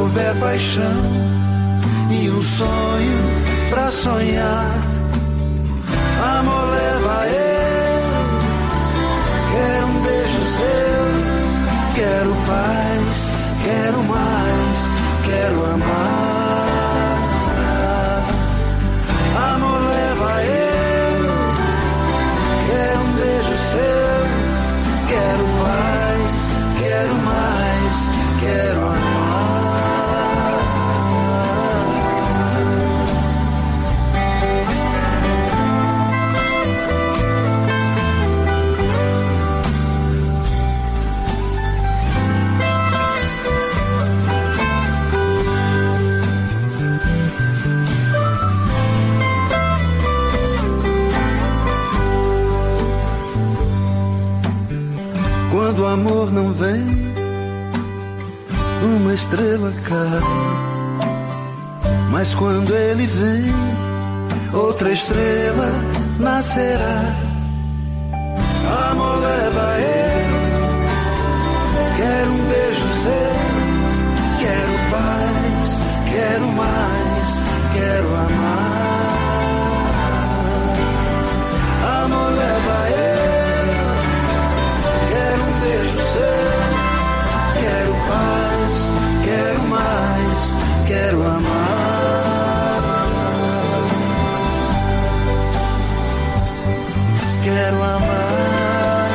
houver paixão e um sonho pra sonhar, amor leva eu. Quero um beijo seu, quero paz, quero mais, quero amar. Amor leva eu. Quero um beijo seu, quero paz, quero mais, quero amar. Quando o amor não vem, uma estrela cai. Mas quando ele vem, outra estrela nascerá. Amor leva eu. Quero um beijo seu, quero paz, quero mais, quero amar. Amor leva eu. Beijo seu, quero paz, quero mais, quero amar. Quero amar.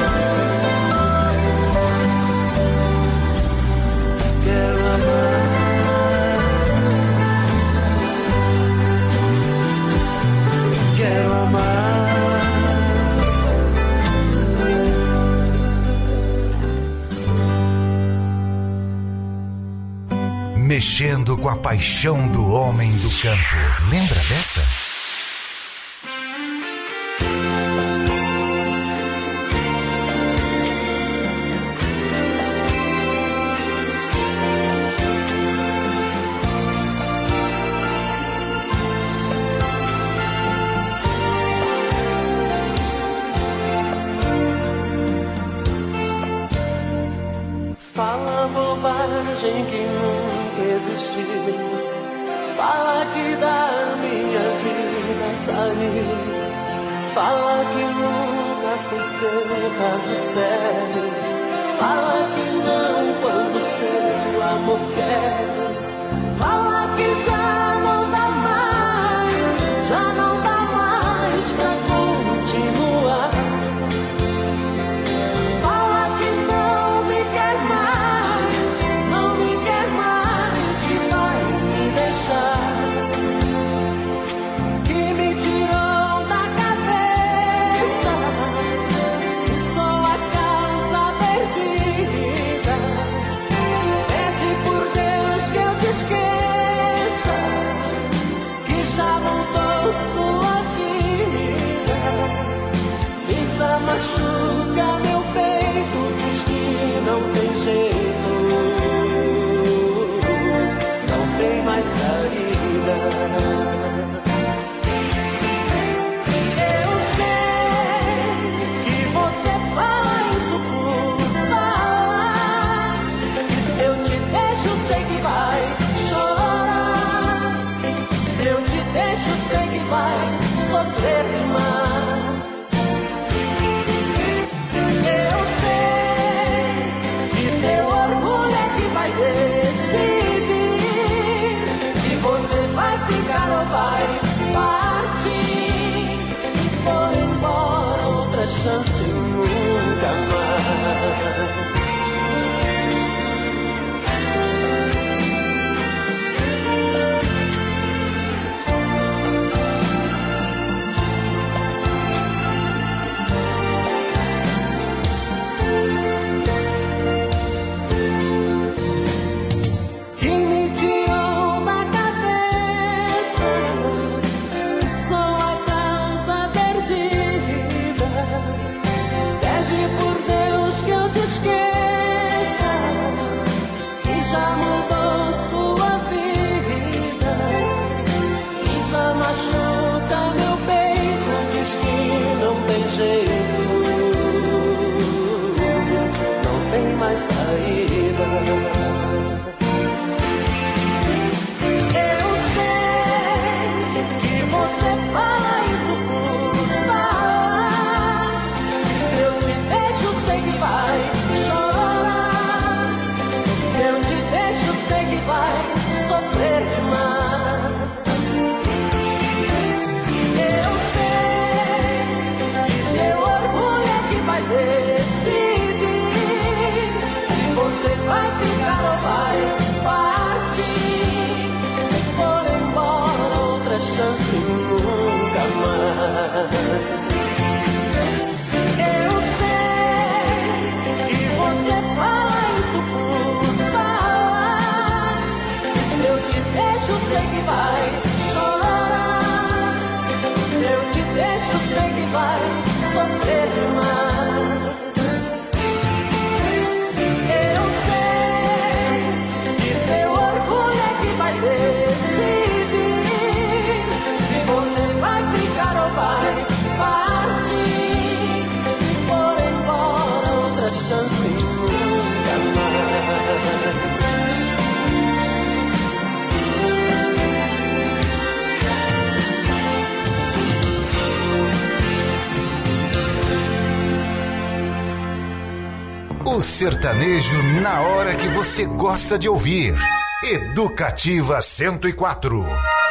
Quero amar. Quero amar. Mexendo com a paixão do homem do campo. Lembra dessa? Fala bobagem que nunca existiu. Fala que da minha vida saiu. Fala que nunca foi seu caso sério. Fala que não quando seu amor quer. Fala que já não dá mais, já não dá mais pra continuar. Fala que não me quer mais, não me quer mais e vai me deixar. Que me tirou da cabeça, que sou a causa perdida. O sertanejo na hora que você gosta de ouvir. Educativa 104.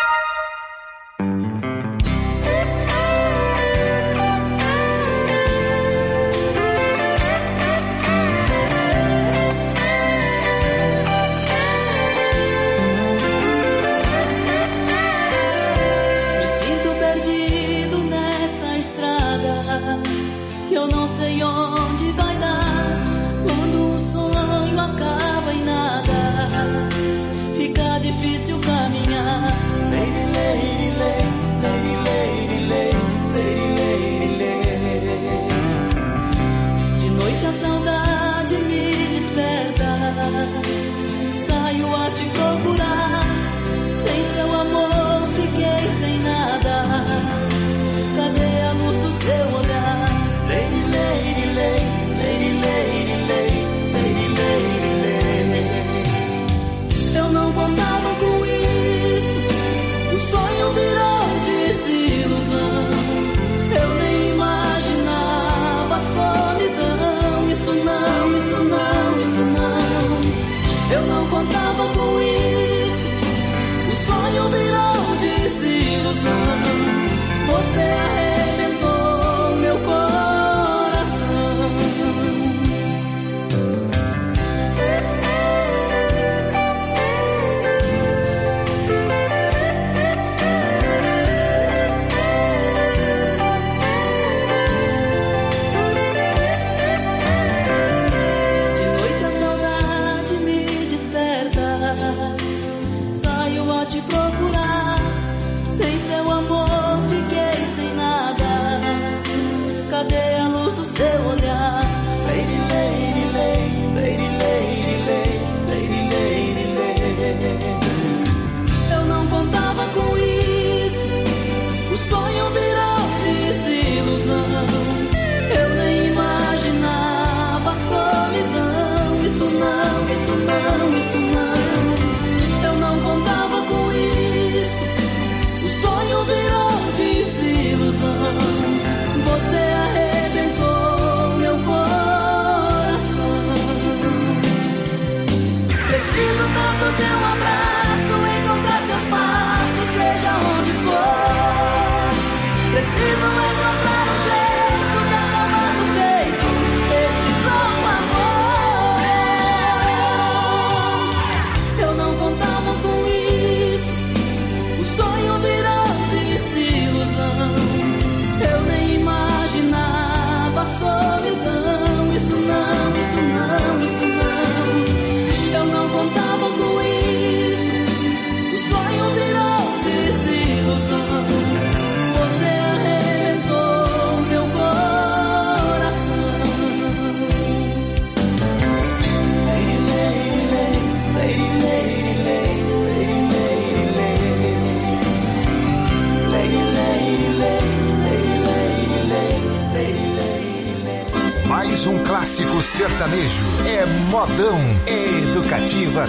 Clássico sertanejo é modão, é Educativa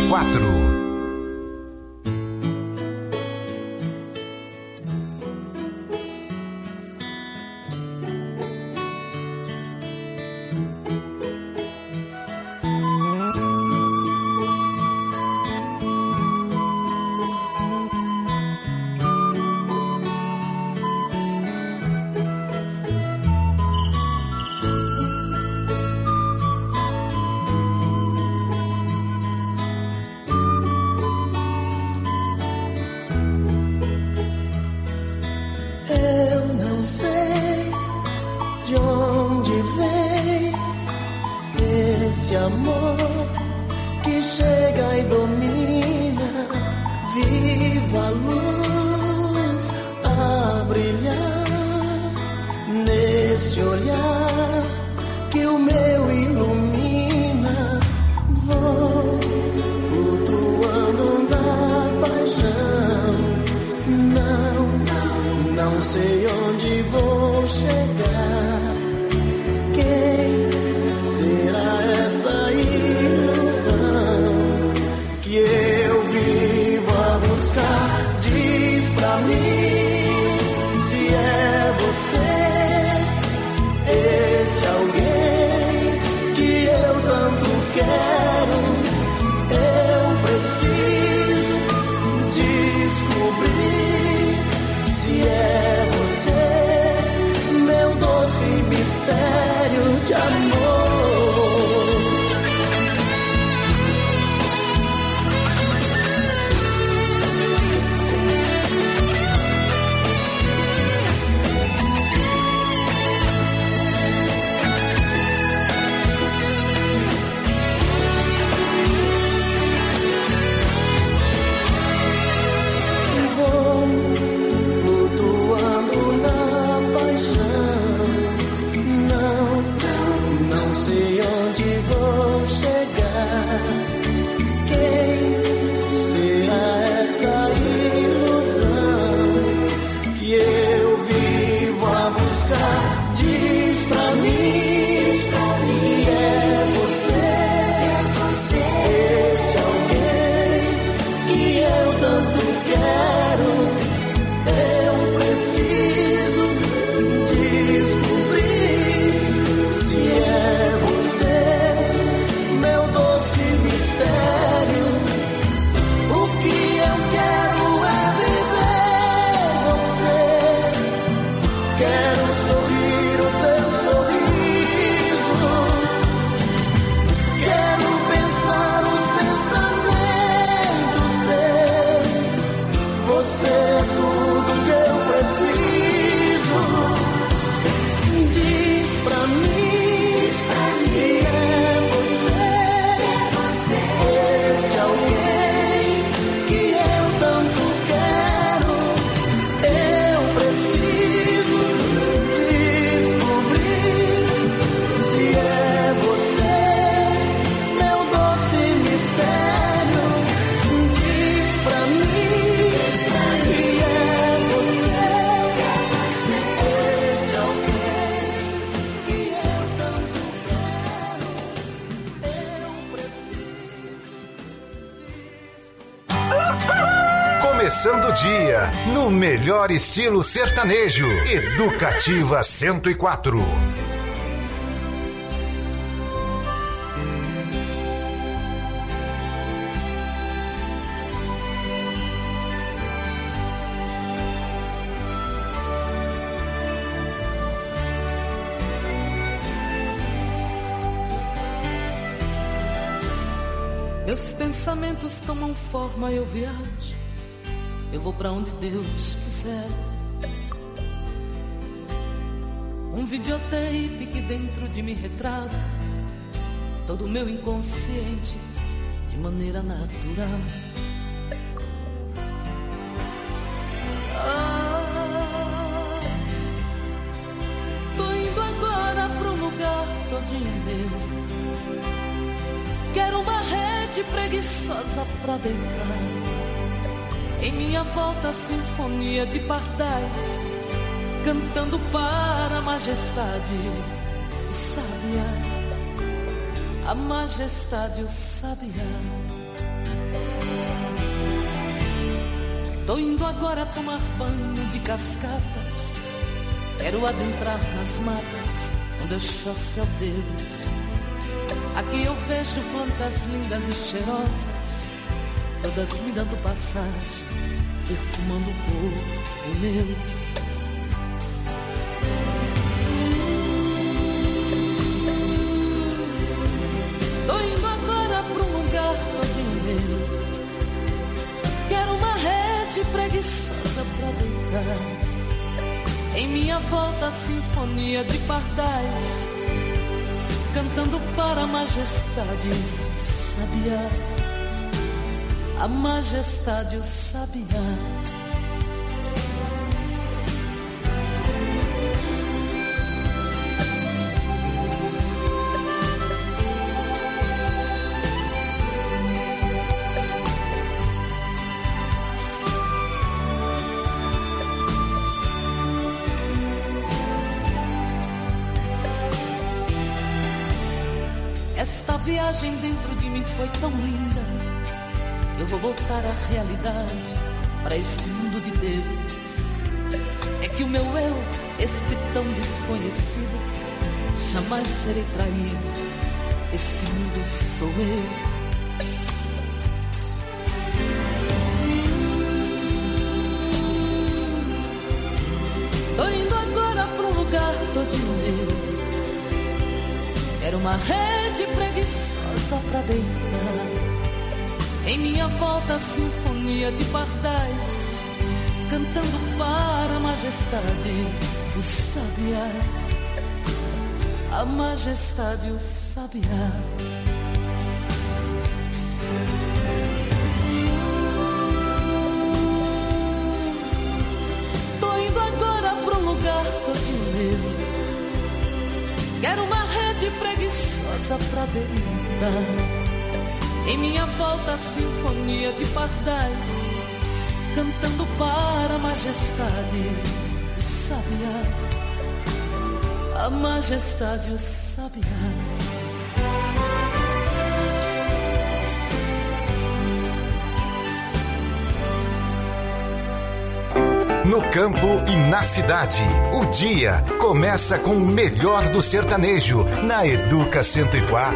104. Esse alguém que eu Começando o dia no melhor estilo sertanejo. Educativa 104. Meus pensamentos tomam forma, eu viajo, eu vou pra onde Deus quiser. Um videotape que dentro de mim retrata todo o meu inconsciente de maneira natural. Tô indo agora pro lugar todinho meu. Quero uma rede preguiçosa pra deitar. Em minha volta, sinfonia de pardais, cantando para a majestade, o sabiá. A majestade, o sabiá. Tô indo agora tomar banho de cascatas. Quero adentrar nas matas, onde eu chosse ao Deus. Aqui eu vejo plantas lindas e cheirosas, todas me dando passagem, perfumando o corpo meu. Tô indo agora pra um lugar todinho meu. Quero uma rede preguiçosa pra deitar. Em minha volta a sinfonia de pardais, cantando para a majestade, o sabiá. A majestade, o sabiá. Esta viagem dentro de mim foi tão linda. Eu vou voltar à realidade, para este mundo de Deus. É que o meu eu, este tão desconhecido, jamais serei traído. Este mundo sou eu. Tô indo agora para um lugar todinho meu. Quero uma rede preguiçosa pra deitar. Em minha volta a sinfonia de pardais, cantando para a majestade, o sabiá. A majestade, o sabiá. Tô indo agora pra um lugar todinho meu. Quero uma rede preguiçosa pra deitar. Em minha volta a sinfonia de pardais, cantando para a majestade, o sabiá. A majestade, o sabiá. No campo e na cidade, o dia começa com o melhor do sertanejo, na Educa 104.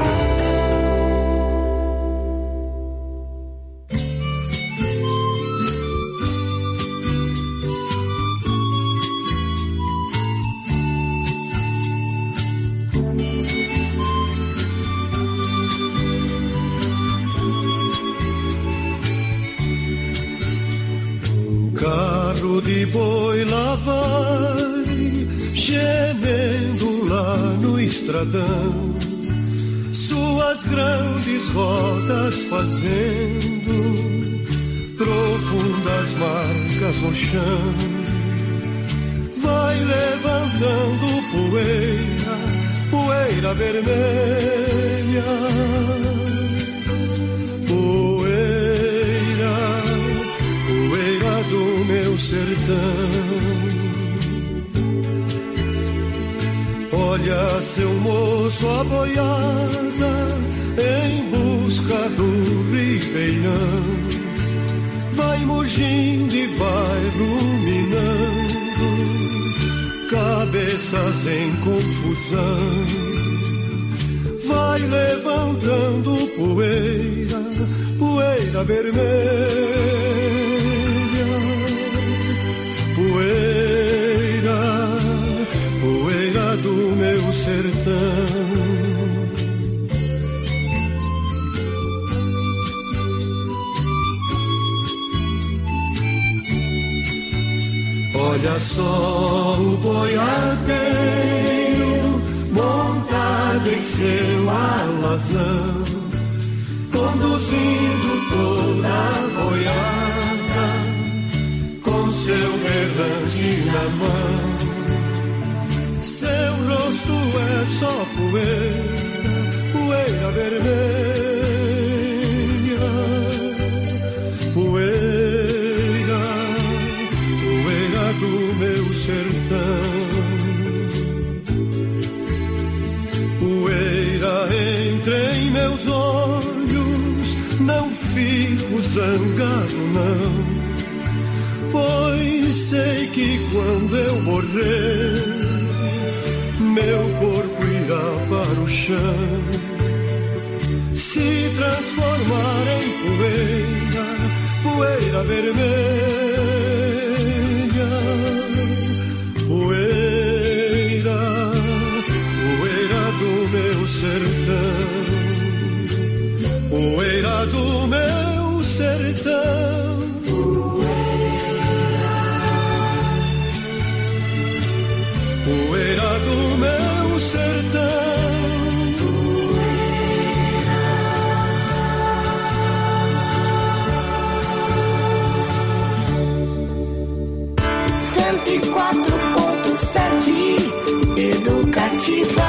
De boi lá vai, gemendo lá no estradão, suas grandes rodas fazendo profundas marcas no chão. Vai levantando poeira, poeira vermelha, poeira do meu sertão. Olha, seu moço, a boiada em busca do ribeirão. vai mugindo e vai ruminando, cabeças em confusão, vai levantando poeira, poeira vermelha, poeira, poeira do meu sertão. Olha só o boiadeiro montado em seu alazão, conduzindo toda a boiada com seu berrante na mão. Seu rosto é só poeira, poeira vermelha, poeira, poeira do meu sertão. Poeira entra em meus olhos, não fico zangado não, pois sei que quando eu morrer, meu corpo irá para o chão, se transformar em poeira, poeira vermelha, poeira, poeira do meu sertão, poeira do meu sertão. Poeira do meu sertão, poeira. 104.7 Educativa.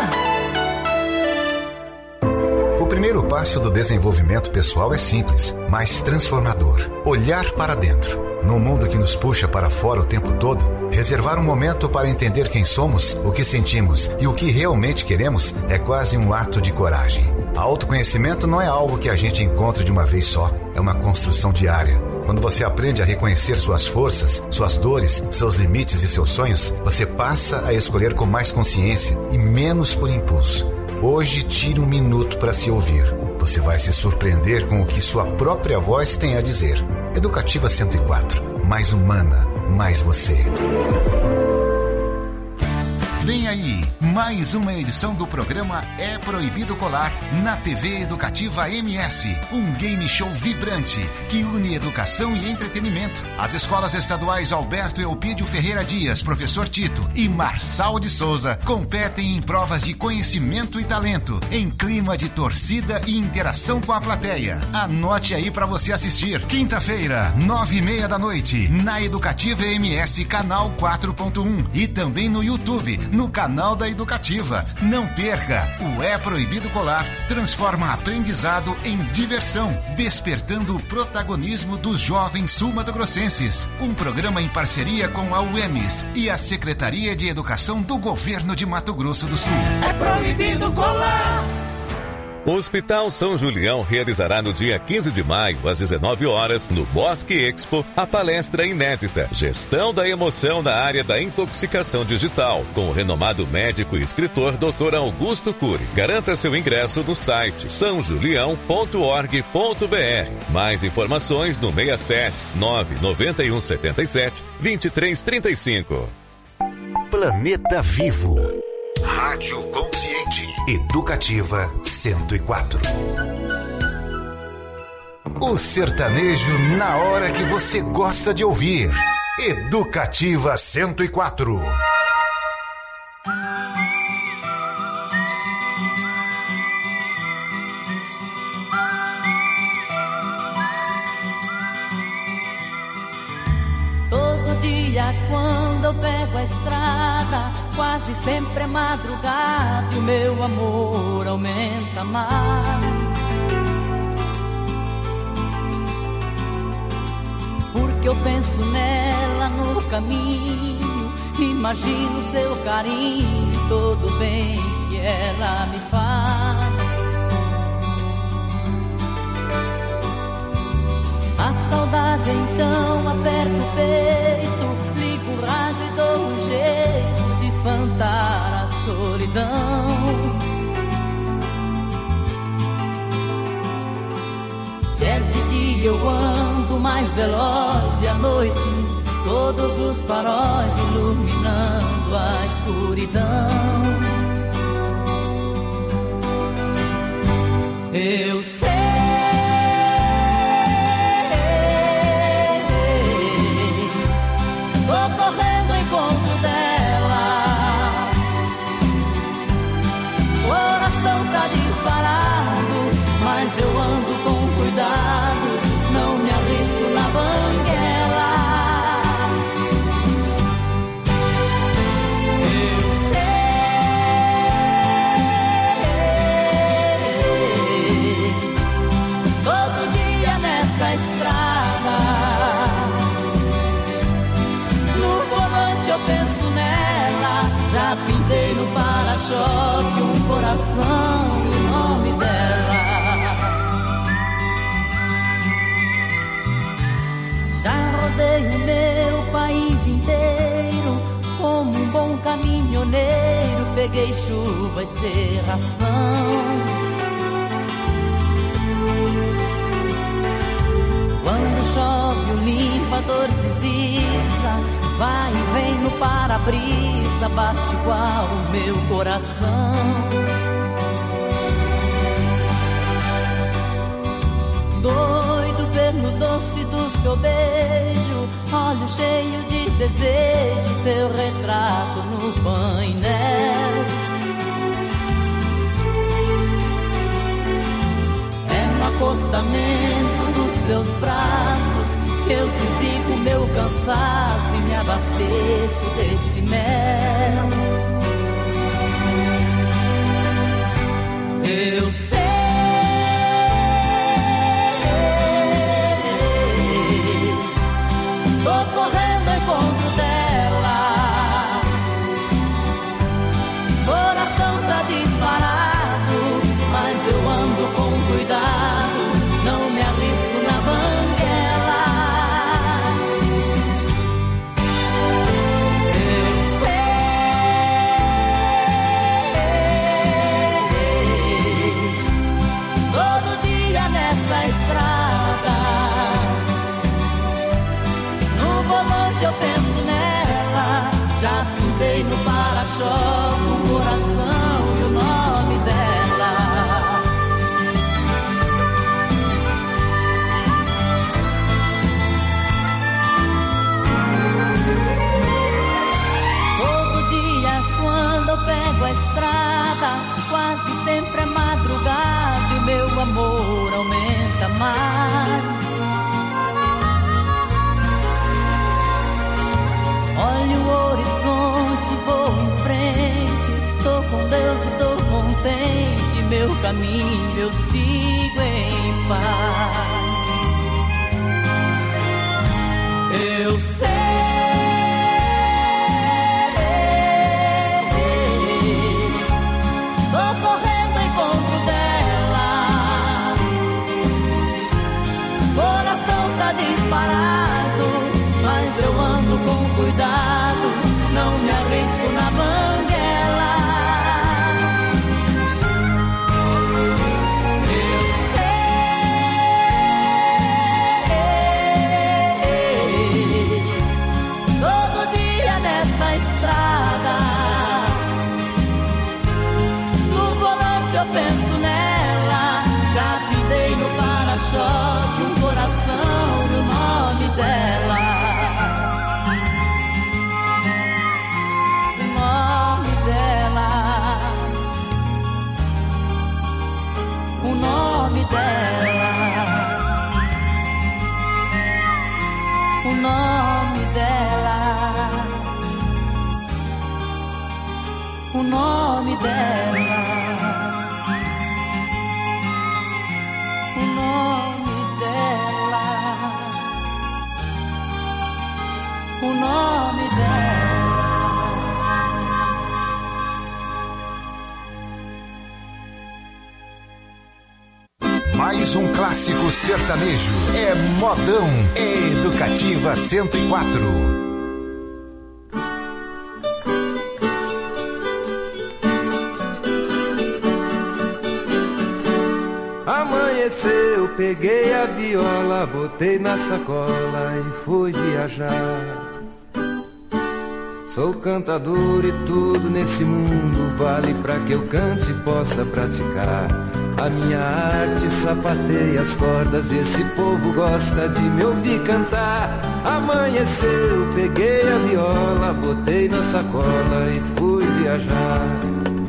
O primeiro passo do desenvolvimento pessoal é simples, mas transformador. Olhar para dentro. Num mundo que nos puxa para fora o tempo todo, reservar um momento para entender quem somos, o que sentimos e o que realmente queremos é quase um ato de coragem. Autoconhecimento não é algo que a gente encontra de uma vez só, é uma construção diária. Quando você aprende a reconhecer suas forças, suas dores, seus limites e seus sonhos, você passa a escolher com mais consciência e menos por impulso. Hoje, tire um minuto para se ouvir. Você vai se surpreender com o que sua própria voz tem a dizer. Educativa 104. Mais humana, mais você. Vem aí, mais uma edição do programa É Proibido Colar, na TV Educativa MS. Um game show vibrante que une educação e entretenimento. As escolas estaduais Alberto Eupídio Ferreira Dias, Professor Tito e Marçal de Souza competem em provas de conhecimento e talento, em clima de torcida e interação com a plateia. Anote aí para você assistir. Quinta-feira, 9:30 da noite, na Educativa MS, canal 4.1 e também no YouTube, no canal da Educativa. Não perca! O É Proibido Colar transforma aprendizado em diversão, despertando o protagonismo dos jovens sul-mato-grossenses. Um programa em parceria com a UEMS e a Secretaria de Educação do Governo de Mato Grosso do Sul. É proibido colar! O Hospital São Julião realizará no dia 15 de maio, às 19 horas, no Bosque Expo, a palestra inédita Gestão da Emoção na área da intoxicação digital, com o renomado médico e escritor Dr. Augusto Cury. Garanta seu ingresso no site sãojulião.org.br. Mais informações no 67 991 77 2335. Planeta Vivo. Rádio Consciente. Educativa 104. O sertanejo na hora que você gosta de ouvir. Educativa 104. Todo dia quando eu pego a estrada, quase sempre é madrugada e o meu amor aumenta mais. Porque eu penso nela no caminho, imagino seu carinho e todo o bem que ela me faz. A saudade dia eu ando mais veloz e à noite todos os faróis iluminando a escuridão. Eu sei, vou correndo ao encontro dela. Coração tá disparado, mas eu ando com cuidado, não me arrisco na banguela. Eu sei, todo dia nessa estrada, no volante eu penso nela. Já pintei no para-choque um coração e o nome dela. Já rodei o meu país inteiro, como um bom caminhoneiro, peguei chuva e serração. Quando chove o limpador desliza, vai e vem no para-brisa, bate igual o meu coração. Doido pelo doce do seu beijo, olho cheio de desejo, seu retrato no painel. É no acostamento dos seus braços que eu desligo meu cansaço e me abasteço desse mel. Eu sei, tô correndo ao encontro dela. Coração tá disparado, mas eu ando com cuidado, não me arrisco na banguela. Eu sei, todo dia nessa estrada, no volante eu penso nela. Já pintei no para-choque o coração e o nome dela. Todo dia quando eu pego a estrada, quase sempre é madrugada e o meu amor aumenta mais. Olho o horizonte, vou em frente, tô com Deus e tô contente, meu caminho eu sigo em paz. Eu sei, tô correndo ao encontro dela. Coração tá disparado, mas eu ando com cuidado, não me arrisco na banguela. Eu sei, todo dia nessa estrada, no volante eu penso nela. Já pintei no para-choque um coração e o nome dela. O nome dela, o nome dela, o nome dela, o nome dela, o nome dela. Mais um clássico sertanejo. É modão. É Educativa 104. Amanhã Amanheceu, peguei a viola, botei na sacola e fui viajar. Sou cantador e tudo nesse mundo vale pra que eu cante e possa praticar. A minha arte sapateia as cordas e esse povo gosta de me ouvir cantar. Amanheceu, peguei a viola, botei na sacola e fui viajar.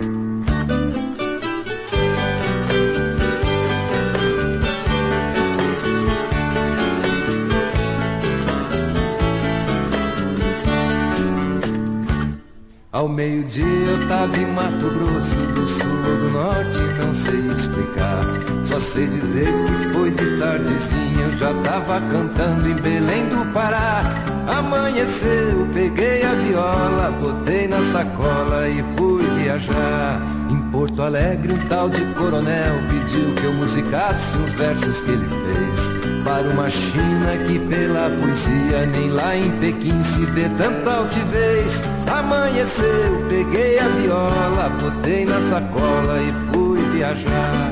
Ao meio-dia eu tava em Mato Grosso, do sul ou do norte, não sei explicar. Só sei dizer que foi de tardezinha, eu já tava cantando em Belém do Pará. Amanheceu, peguei a viola, botei na sacola e fui viajar. Em Porto Alegre um tal de coronel pediu que eu musicasse uns versos que ele fez para uma China que pela poesia nem lá em Pequim se vê tanta altivez. Amanheceu, peguei a viola, botei na sacola e fui viajar.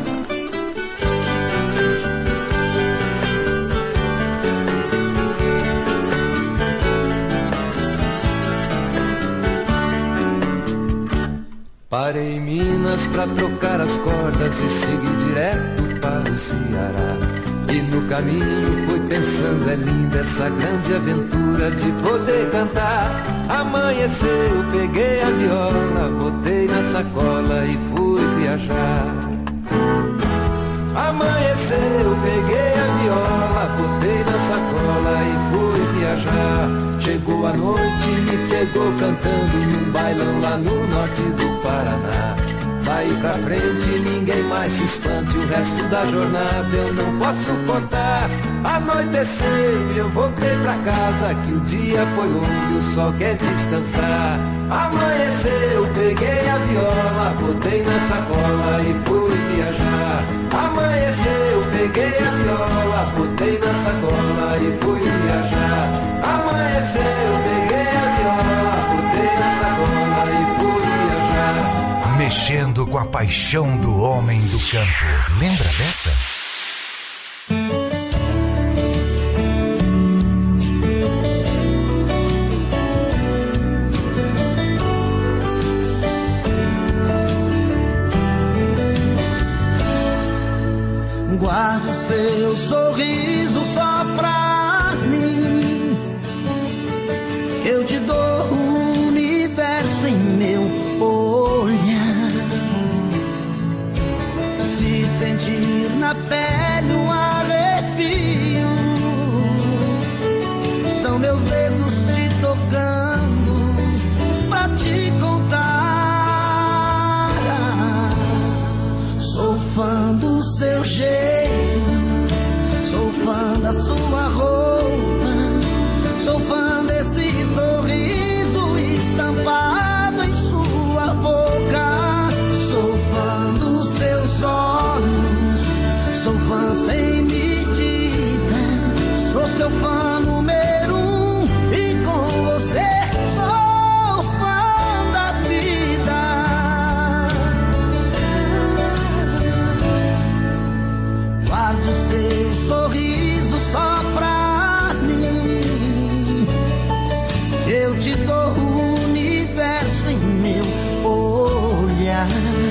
Parei em Minas pra trocar as cordas e segui direto para o Ceará. E no caminho fui pensando, é linda essa grande aventura de poder cantar. Amanheceu, peguei a viola, botei na sacola e fui viajar. Amanheceu, peguei a viola, botei na sacola e fui viajar. Chegou a noite, me pegou cantando num bailão lá no norte do Paraná. Daí pra frente ninguém mais se espante, o resto da jornada eu não posso contar. Anoiteceu e eu voltei pra casa, que o dia foi longo e o sol quer descansar. Amanheceu, peguei a viola, botei na sacola e fui viajar. Amanheceu, peguei a viola, botei na sacola e fui viajar. Amanheceu, peguei a viola, botei na sacola e fui viajar. Mexendo com a paixão do homem do campo. Lembra dessa? Guardo seu sorriso só pra mim. Eu te dou o universo em meu olhar. Se sentir na pele um arrepio, são meus dedos te tocando pra te contar. Sou fã do seu jeito, sou fã da sua roupa, sou fã desse sorriso estampado em sua boca. Sou fã dos seus olhos, sou fã sem medida, sou seu fã número 1 e com você sou fã da vida. Guardo seu sorriso só pra mim. Eu te dou o universo em meu olhar.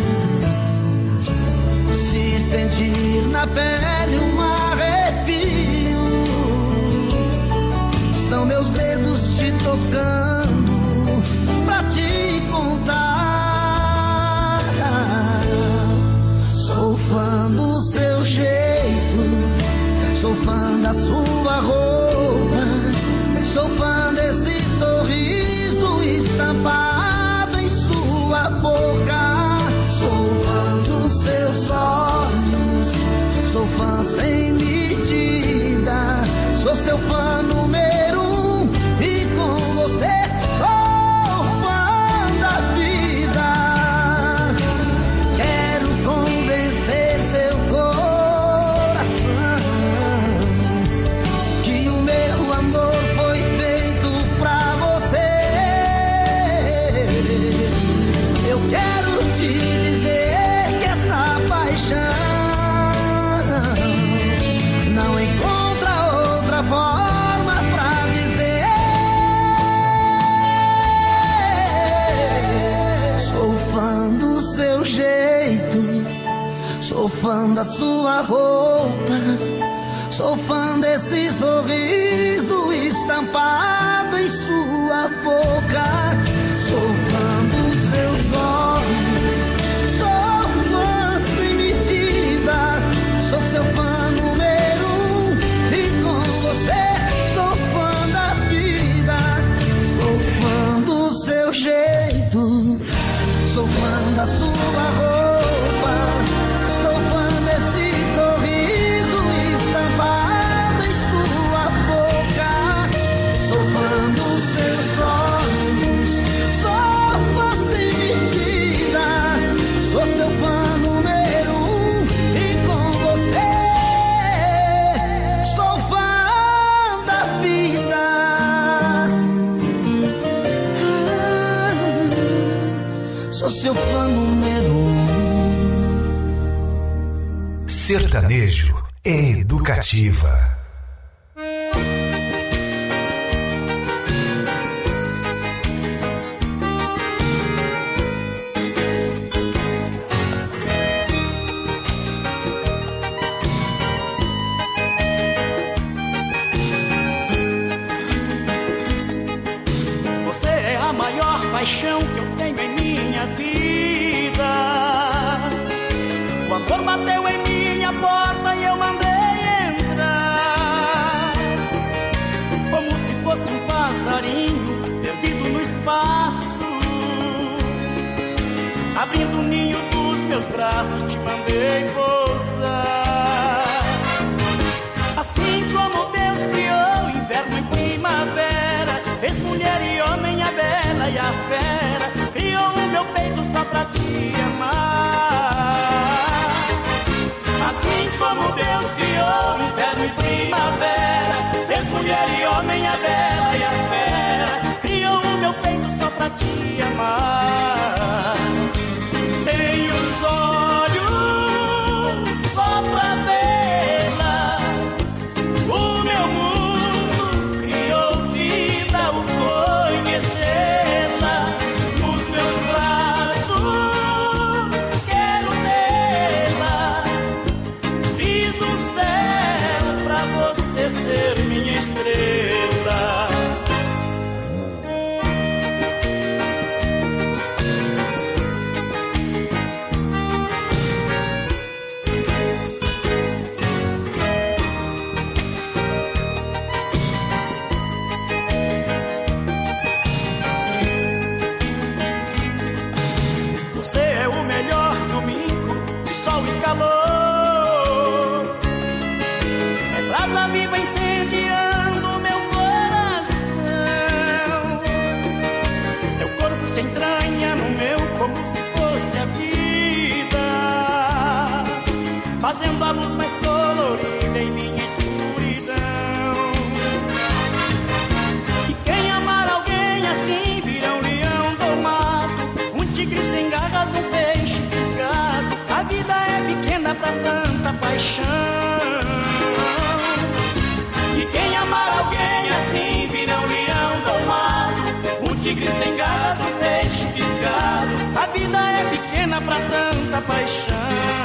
Se sentir na pele um arrepio, são meus dedos te tocando pra te contar. Sou fã do seu jeito, sou fã da sua roupa, sou fã desse sorriso estampado em sua boca. Sou fã dos seus olhos, sou fã sem medida, sou seu fã número 1 e com você sou fã da vida. Quero convencer seu coração que o meu amor foi feito fã da sua roupa, sou fã desse sorriso estampado em sua boca. Sou fã dos seus olhos, sou fã sem medida, sou seu fã número 1 e com você sou fã da vida. Sou fã do seu jeito, sou fã da sua roupa, sou fã desse sorriso estampado em sua boca. Sou fã dos seus olhos, sou fã sem medida, sou seu fã número 1 e com você sou fã da vida. Sou seu fã número 1. Sertanejo é educativa. Você é a maior paixão que eu tenho em minha vida. O amor bateu em minha porta e eu mandei entrar, como se fosse um passarinho perdido no espaço. Abrindo o ninho dos meus braços, te mandei pousar. Assim como Deus criou inverno e primavera, fez mulher e homem, a bela e a fera, criou o meu peito só pra te amar. Assim como Deus criou inverno e primavera, fez mulher e homem, a bela e a fera, criou o meu peito só pra te amar. Tenho os olhos só pra vê-la, o meu mundo criou vida ao conhecê-la. Nos meus braços quero tê-la, fiz um céu pra você ser minha estrela. Você é o melhor domingo de sol e calor, é brasa viva incendiando o meu coração. Seu corpo se entranha no meu como se fosse a vida, fazendo a luz mais colorida em minha escuridão. E quem amar alguém assim vira um leão domado, um tigre sem garras, um peixe fisgado. A vida é pequena pra tanta paixão. E quem amar alguém assim vira um leão domado, um tigre sem garras, um peixe fisgado. A vida é pequena pra tanta paixão.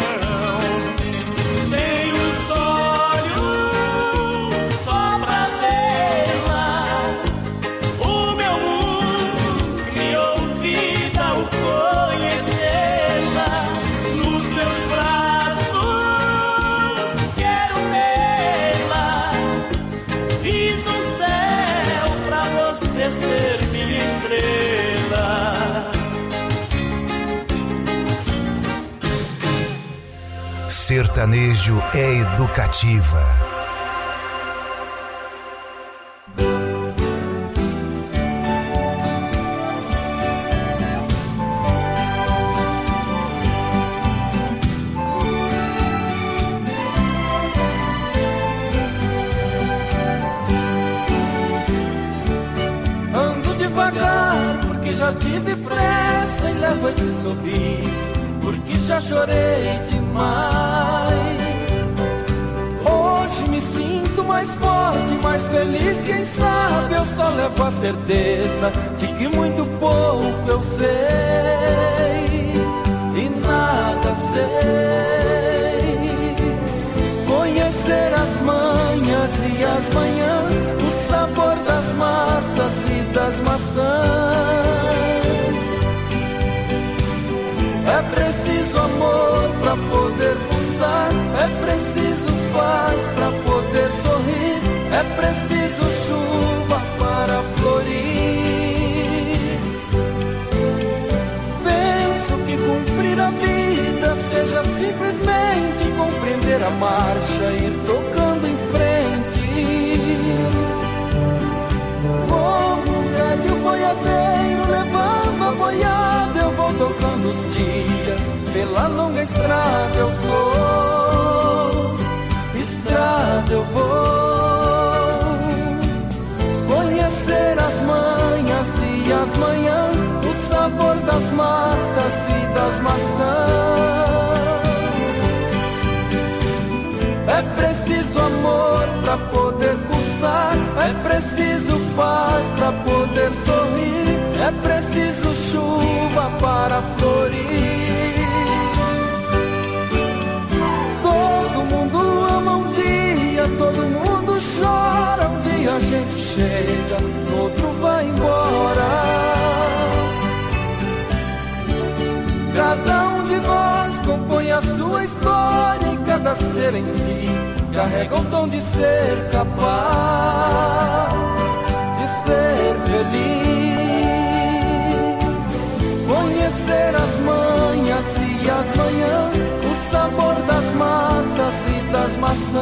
Tenho os olhos só pra vê-la, o meu mundo criou vida ao conhecê-la. Nos meus braços quero tê-la, fiz um céu pra você ser minha estrela. Sertanejo é educativa. Ando devagar porque já tive pressa e levo esse sorriso porque já chorei demais. Hoje me sinto mais forte, mais feliz. Quem sabe eu só levo a certeza de que muito pouco eu sei e nada sei. as manhas e as manhãs, o sabor das massas e das maçãs. É preciso amor pra poder pulsar, é preciso paz pra poder sorrir, é preciso chuva para florir. Penso que cumprir a vida seja simplesmente compreender a marcha, ir tocando em frente. Como um velho boiadeiro levando a boiada, eu vou tocando os dias pela longa estrada. Eu sou estrada, eu vou conhecer as manhas e as manhãs, o sabor das massas e das maçãs. É preciso amor pra poder pulsar, é preciso paz pra poder sorrir, é preciso chuva para florir. Todo mundo ama um dia, todo mundo chora, um dia a gente chega, no outro vai embora. Cada um de nós compõe a sua história e cada ser em si carrega o dom de ser capaz de ser feliz. Conhecer as manhas e as manhãs, o sabor das massas e das maçãs.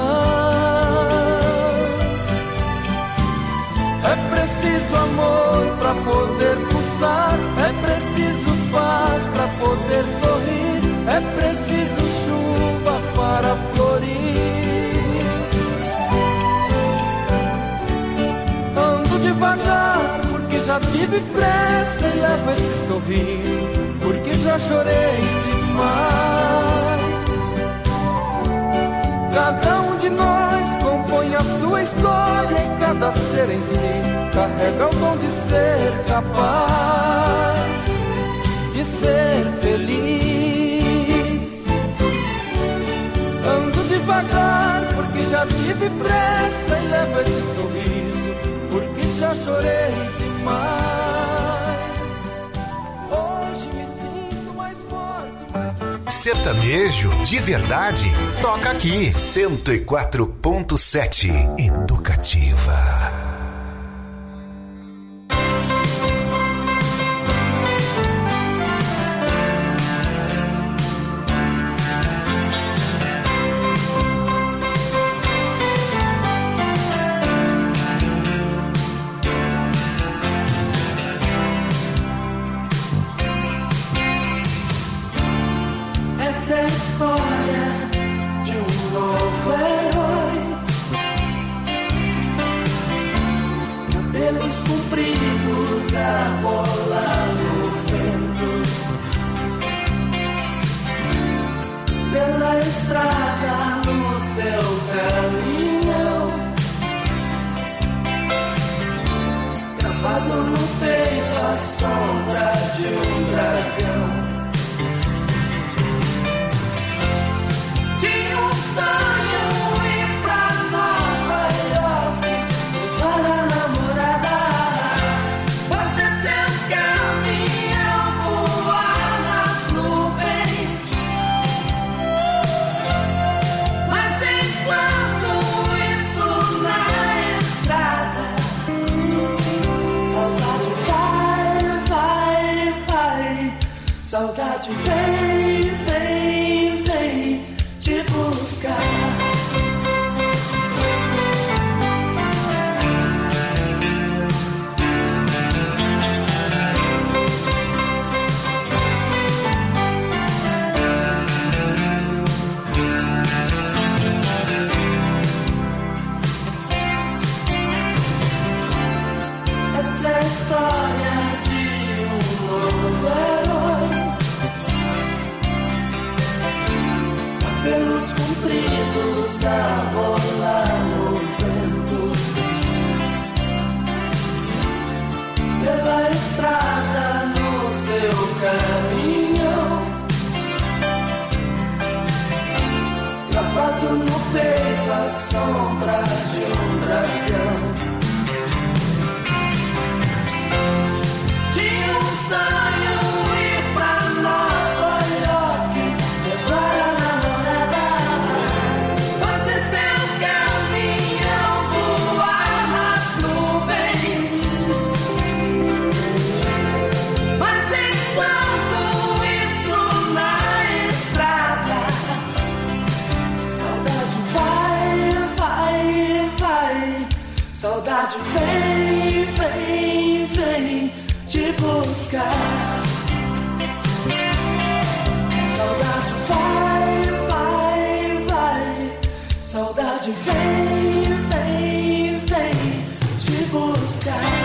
É preciso amor pra poder pulsar, é preciso paz pra poder sorrir, é preciso chuva para florir. Ando devagar porque já tive pressa e levo esse sorriso porque já chorei demais. Cada um de nós compõe a sua história e cada ser em si carrega o dom de ser capaz de ser feliz. Ando devagar porque já tive pressa e levo esse sorriso porque já chorei demais. Hoje me sinto mais forte, mais... Sertanejo de verdade, toca aqui. 104.7 Educativa. Saudade vem, vem, vem te buscar. Essa é a história de um novo herói. Cabelos compridos a rolar no vento, pela estrada no seu caminhão, gravado no peito a som Saudade vem, vem, vem te buscar. Saudade vai, vai, vai. Saudade vem, vem, vem te buscar.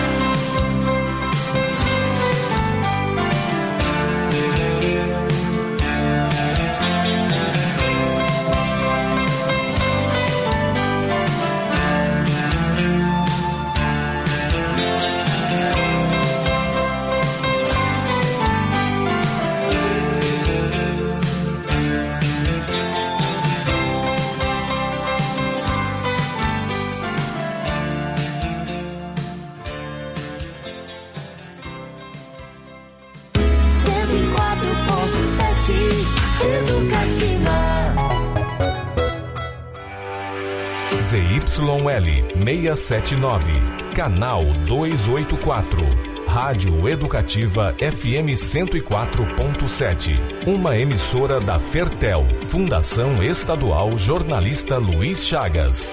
ZYL 679, canal 284, Rádio Educativa FM 104.7, uma emissora da Fertel, Fundação Estadual Jornalista Luiz Chagas.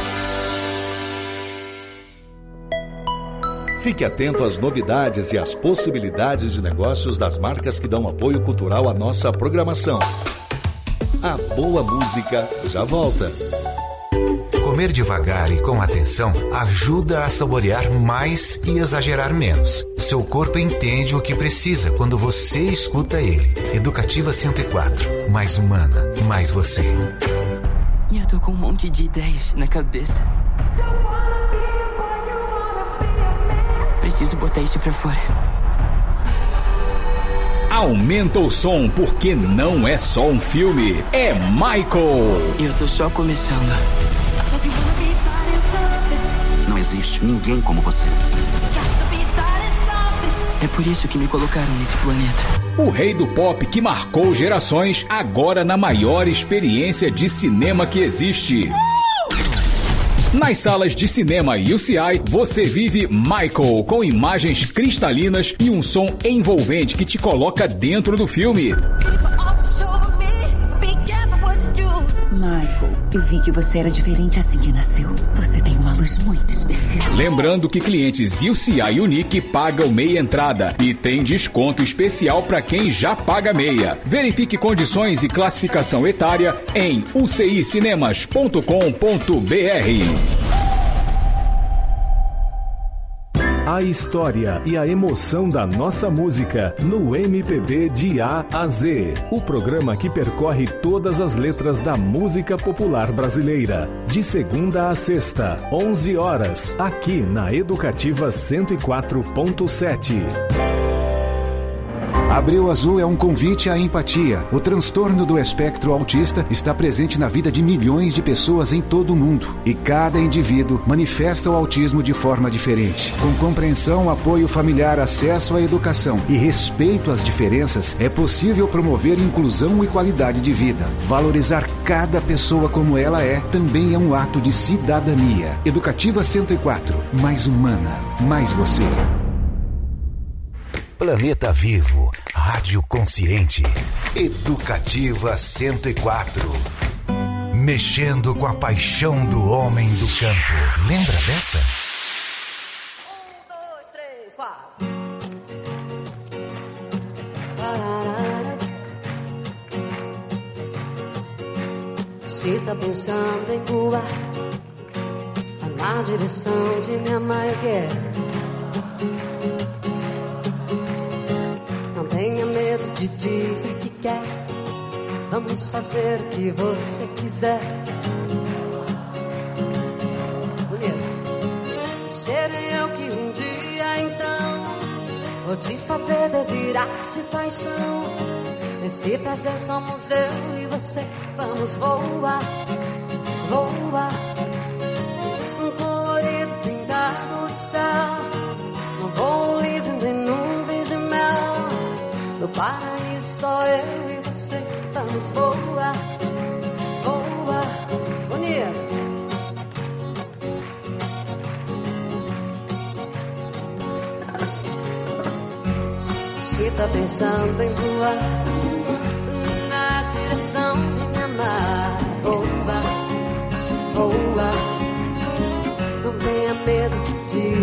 Fique atento às novidades e às possibilidades de negócios das marcas que dão apoio cultural à nossa programação. A boa música já volta. Comer devagar e com atenção ajuda a saborear mais e exagerar menos. Seu corpo entende o que precisa quando você escuta ele. Educativa 104. Mais humana, mais você. E eu tô com um monte de ideias na cabeça. Preciso botar isso pra fora. Aumenta o som, porque não é só um filme, é Michael. Eu tô só começando. Não existe ninguém como você. É por isso que me colocaram nesse planeta. O rei do pop que marcou gerações, agora na maior experiência de cinema que existe. Nas salas de cinema UCI, você vive Michael, com imagens cristalinas e um som envolvente que te coloca dentro do filme. Michael, eu vi que você era diferente assim que nasceu. Você tem uma luz muito especial. Lembrando que clientes UCI Unique pagam meia entrada e tem desconto especial para quem já paga meia. Verifique condições e classificação etária em ucicinemas.com.br. A história e a emoção da nossa música no MPB de A a Z. O programa que percorre todas as letras da música popular brasileira. De segunda a sexta, 11 horas, aqui na Educativa 104.7. Abril Azul é um convite à empatia. O transtorno do espectro autista está presente na vida de milhões de pessoas em todo o mundo. E cada indivíduo manifesta o autismo de forma diferente. Com compreensão, apoio familiar, acesso à educação e respeito às diferenças, é possível promover inclusão e qualidade de vida. Valorizar cada pessoa como ela é também é um ato de cidadania. Educativa 104. Mais humana, mais você. Planeta Vivo, Rádio Consciente, Educativa 104. Mexendo com a paixão do homem do campo. Lembra dessa? 1, 2, 3, 4. Se tá pensando em voar na direção de minha mãe, eu quero. Tenha medo de dizer que quer. Vamos fazer o que você quiser. Bonito. Serei eu que um dia então vou te fazer delirar de paixão. Nesse prazer somos eu e você. Vamos voar, voar. Um colorido pintado de céu. Não vou livre nem nuvens de mel. No paraíso só eu e você. Vamos voar, voar. Bonito. Se tá pensando em voar na direção de me amar, voar, voar. Não tenha medo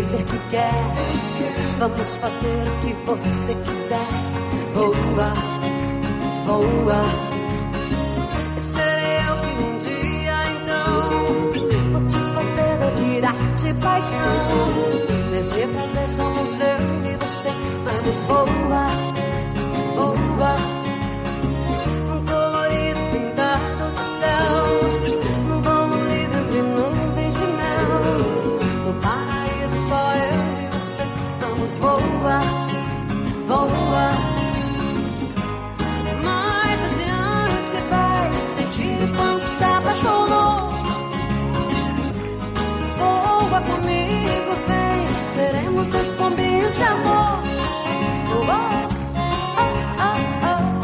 dizer que quer. Vamos fazer o que você quiser. Voa, voa. Serei eu que um dia então vou te fazer delirar de paixão. Nesse prazer somos eu e você. Vamos voar, voa. Um colorido pintado do céu, num voo livre entre nuvens de mel. No paraíso só eu e você. Vamos voar, voa. Mais adiante vai sentir quanto se apaixonou. Voa comigo, vem, seremos dois pombinhos de amor. Oh, oh, oh, oh.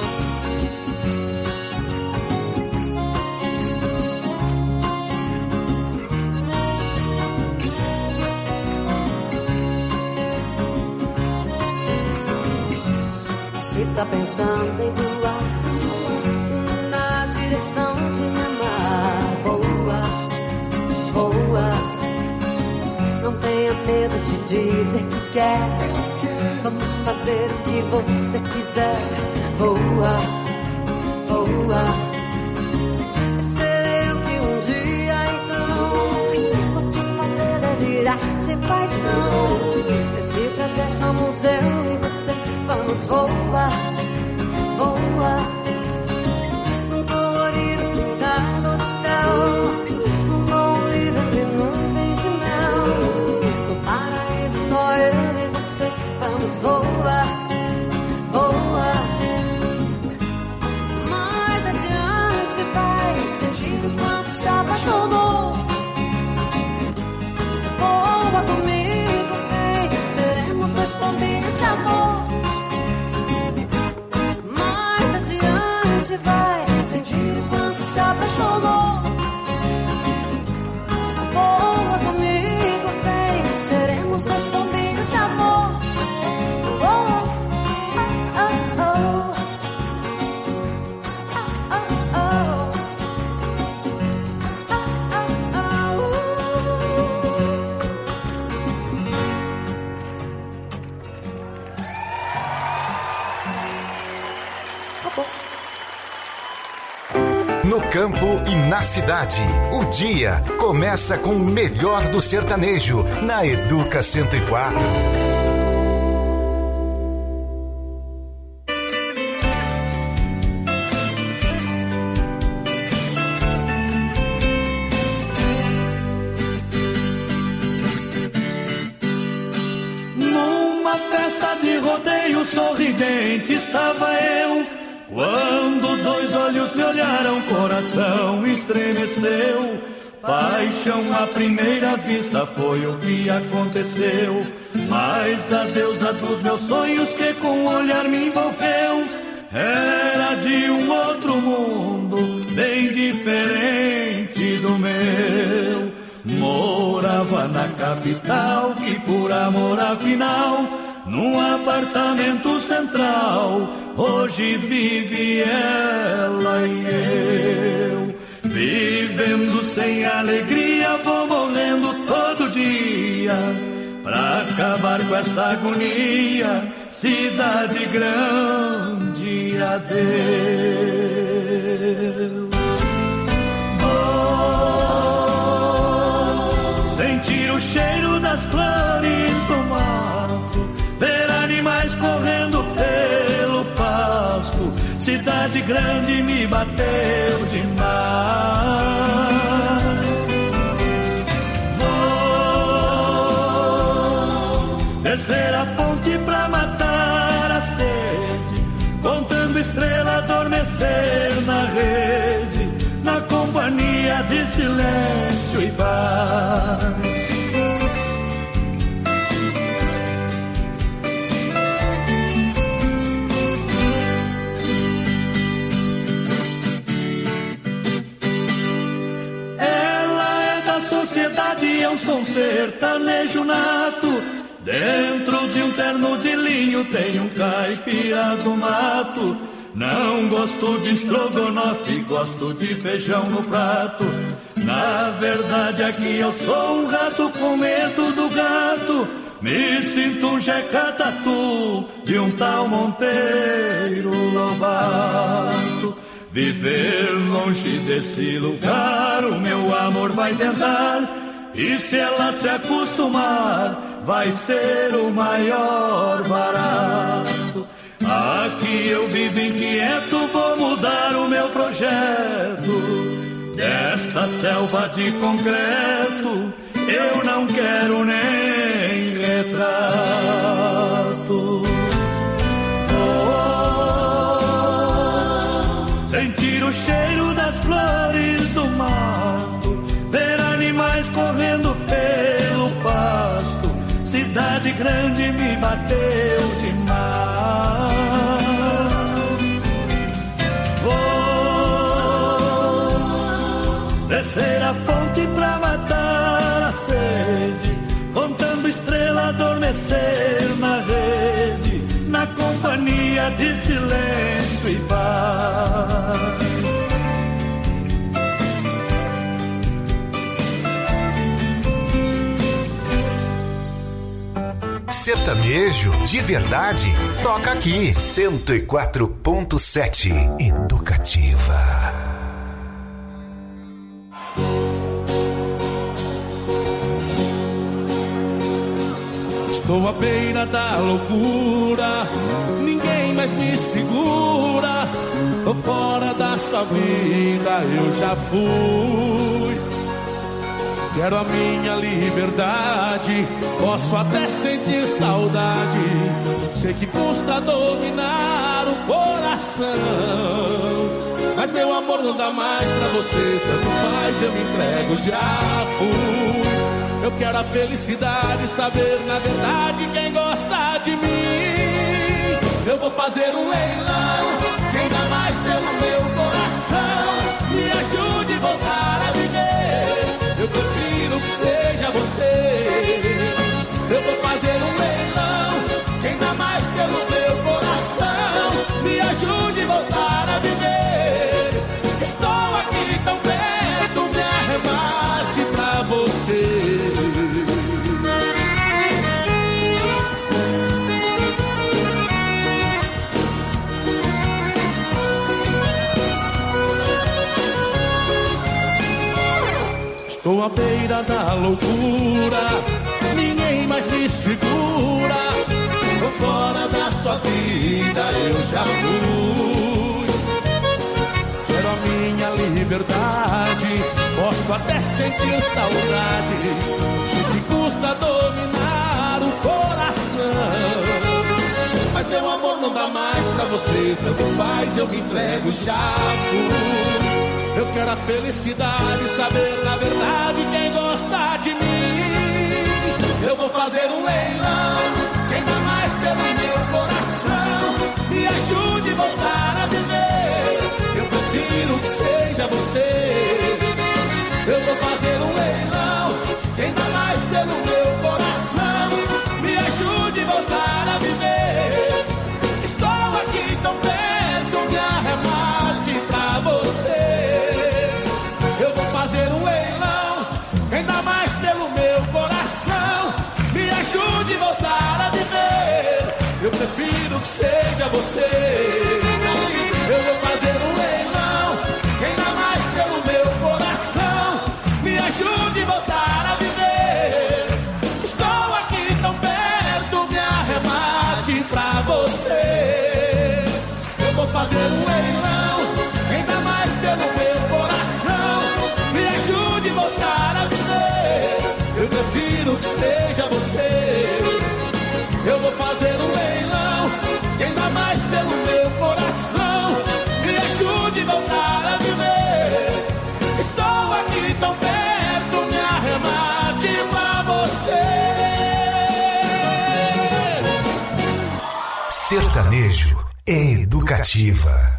Se tá pensando em voar na direção de me amar, voa, voa. Não tenha medo de dizer que quer. Vamos fazer o que você quiser. Voa, voa. Serei eu que um dia então vou te fazer delirar de paixão. Nesse prazer somos eu e você. Vamos voar, voa. Num colorido pintado do céu, num voo livre entre nuvens de mel. No paraíso só eu e você. Vamos voar, voa. Mais adiante vai sentir o quanto se apaixonou. Voa comigo, vem, seremos dois pombinhos de amor. Mais adiante vai sentir o quanto se apaixonou. Voa comigo, vem, seremos dois pombinhos de amor. Oh, oh, oh, oh. Oh, oh, No campo e na cidade, o dia começa com o melhor do sertanejo na Educa 104. Numa festa de rodeio sorridente estava eu, quando dois olhos me olharam, coração estremeceu. Paixão à primeira vista foi o que aconteceu. Mas a deusa dos meus sonhos que com o olhar me envolveu era de um outro mundo, bem diferente do meu. Morava na capital, que por amor afinal, num apartamento central, hoje vive ela e eu. Vivendo sem alegria, vou morrendo todo dia, pra acabar com essa agonia. Cidade grande, adeus. Vou sentir o cheiro das flores do mato, ver animais correndo pelo pasto. Cidade grande me bateu demais. Vou descer a fonte pra matar a sede, contando estrela, adormecer na rede, na companhia de silêncio e paz. Eu sou um sertanejo nato, dentro de um terno de linho tem um caipira do mato. Não gosto de estrogonofe, gosto de feijão no prato. Na verdade aqui eu sou um rato com medo do gato. Me sinto um jeca tatu de um tal Monteiro Lobato. Viver longe desse lugar o meu amor vai tentar, e se ela se acostumar vai ser o maior barato. Aqui eu vivo inquieto, vou mudar o meu projeto. Desta selva de concreto eu não quero nem retrato. Vou sentir o cheiro das flores do mato, ver animais correndo pelo pasto. Cidade grande me bateu demais. Vou descer a fonte pra matar a sede, contando estrela, adormecer na rede, na companhia de silêncio e paz. Sertanejo de verdade, toca aqui. 104.7 Educativa. Estou à beira da loucura, ninguém mais me segura. Tô fora da sua vida, eu já fui. Quero a minha liberdade, posso até sentir saudade. Sei que custa dominar o coração, mas meu amor não dá mais pra você. Tanto faz, eu me entrego, já fui. Eu quero a felicidade, saber na verdade quem gosta de mim. Eu vou fazer um leilão, quem dá mais pelo meu coração. Me ajude a voltar a viver, eu prefiro que seja você. Eu vou fazer um leilão, quem dá mais pelo meu coração. Me ajude a voltar a viver. Estou aqui tão perto, me arremate pra você. Estou à beira da loucura, ninguém mais me segura. Tô fora da sua vida, eu já fui. Quero a minha liberdade, posso até sentir saudade. Sei que custa dominar o coração, mas meu amor não dá mais pra você. Tanto faz, eu me entrego, já fui. Eu quero a felicidade, saber na verdade quem gosta de mim. Eu vou fazer um leilão, quem dá mais pelo meu coração. Me ajude a voltar a viver, eu prefiro que seja você. Eu vou fazer um leilão, quem dá mais pelo meu coração. Me ajude a voltar a viver. Estou aqui tão perto, me arremate pra você. Fazer um leilão, quem dá mais pelo meu coração. Me ajude a voltar a viver, eu prefiro que seja você. Eu vou fazer um leilão, quem dá mais pelo meu coração. Me ajude a voltar a viver. Estou aqui tão perto, me arremate pra você. Eu vou fazer um leilão, quem dá mais pelo meu coração. Me ajude a voltar a viver, eu prefiro que seja você. Eu vou fazer um leilão, quem dá mais pelo meu coração. Me ajude a voltar a viver. Estou aqui tão perto, me arremate pra você. Sertanejo é Educativa.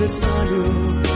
teus olhos.